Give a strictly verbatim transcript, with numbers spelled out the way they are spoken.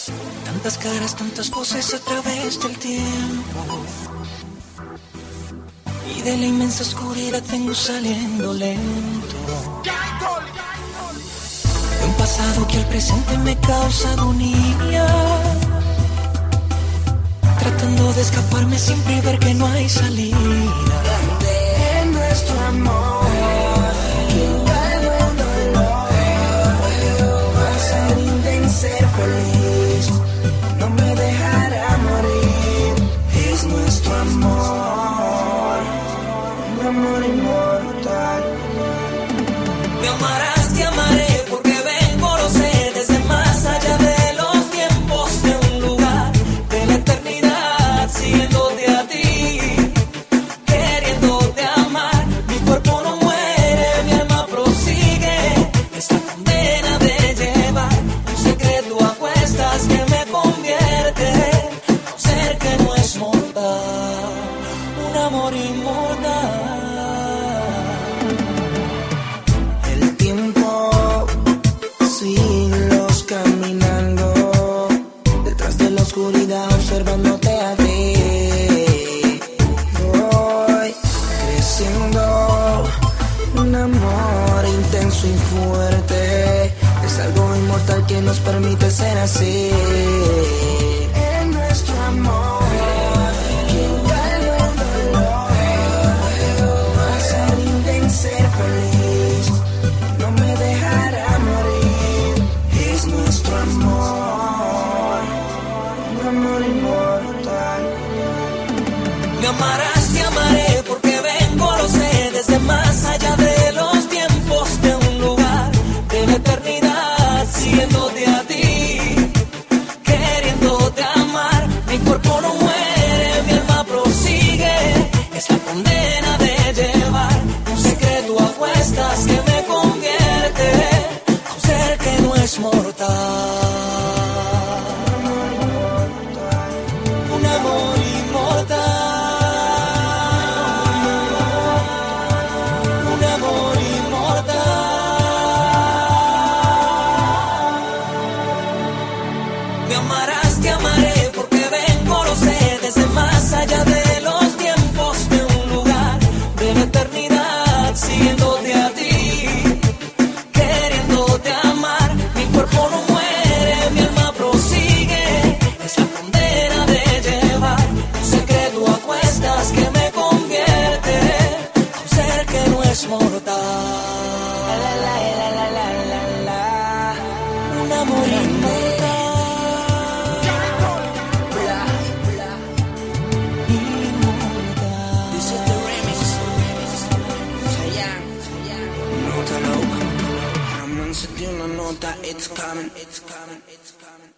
Tantas caras, tantas voces a través del tiempo, y de la inmensa oscuridad vengo saliendo lento. De un pasado que al presente me causa agonía, tratando de escaparme siempre y ver que no hay salida. De nuestro amor, quitado el dolor, vas a ser feliz, no me dejará morir. Es nuestro amor, un amor inmortal. Me amarás, te amaré, porque vengo, lo sé, desde más allá de los tiempos, de un lugar de la eternidad, siguiéndote a ti, queriéndote amar. Mi cuerpo no muere, mi alma prosigue esta condena de llevar un secreto a cuestas que me convierte en un ser que no es mortal, un amor inmortal. Observándote a ti, voy creciendo. Un amor intenso y fuerte es algo inmortal que nos permite ser así. En nuestro amor, quitado el dolor, vas a ser ser feliz, no me dejará morir. Es nuestro amor, amor inmortal. Me amarás, te amaré, porque vengo, lo sé, desde más allá de los tiempos, de un lugar de la eternidad, siguiéndote a ti, queriéndote amar. Mi cuerpo no muere, mi alma prosigue, es la condena de llevar un secreto a cuestas que me convierte a un ser que no es mortal. Me amarás, te amaré, porque vengo, lo sé, desde más allá de los tiempos, de un lugar de la eternidad, siguiéndote a ti, queriéndote amar. Mi cuerpo no muere, mi alma prosigue, es la condena de llevar un secreto a cuestas que me convierte a un ser que no es mortal. La, la, la, la, la, la, la. Un amor inmortal. Una nota, it's coming, it's coming, it's coming.